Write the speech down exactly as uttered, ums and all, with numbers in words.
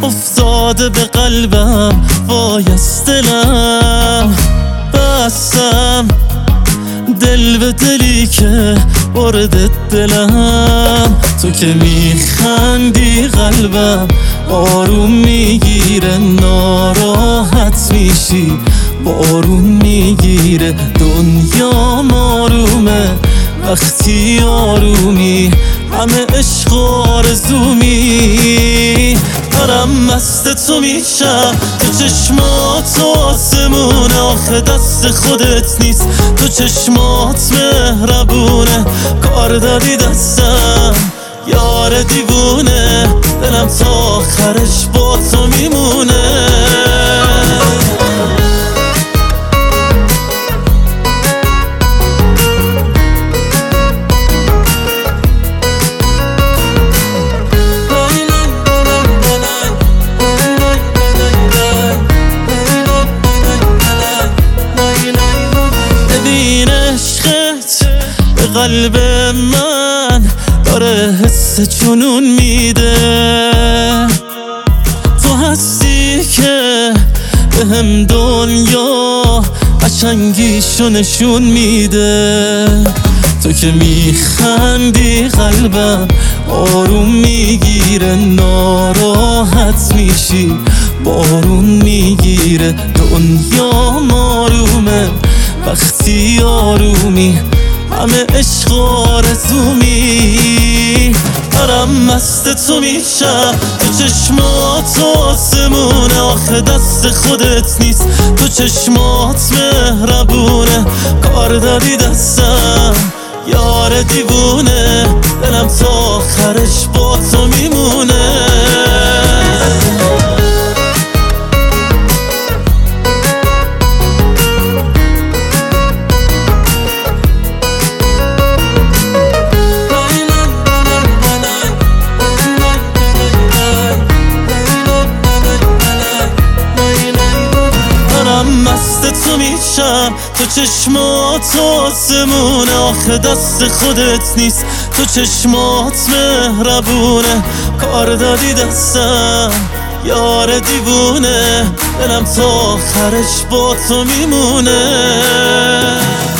افتاده به قلبم، وای از دلم بستم، دل به دلی که برده دلم. تو که میخندی قلبم آروم میگیره، ناراحت میشی بارون میگیره. دنیا آرومه وقتی آرومی، همه عشق آرزومی. دارم مست تو میشم، تو چشمات آسمونه، آخه دست خودت نیست، تو چشمات مهربونه. کار دادی دستم یار دیوونه، دلم تا آخرش با تو میمونه. قلب من داره حس جنون میده، تو هستی که به هم دنیا قشنگیشو نشون میده. تو که میخندی قلبم آروم میگیره، ناراحت میشی بارون میگیره. دنیا آرومه وقتی آرومی، همه عشق آرزومی. دارم مست تو میشم، تو چشمات آسمونه، آخه دست خودت نیست، تو چشمات مهربونه. کار دادی دستم یار دیوونه، دلم تا آخرش با تو میمونه. مست تو میشم، تو چشمات آسمونه، آخه دست خودت نیست، تو چشمات مهربونه. کار دادی دستم یار دیوونه، دلم تا آخرش با تو میمونه.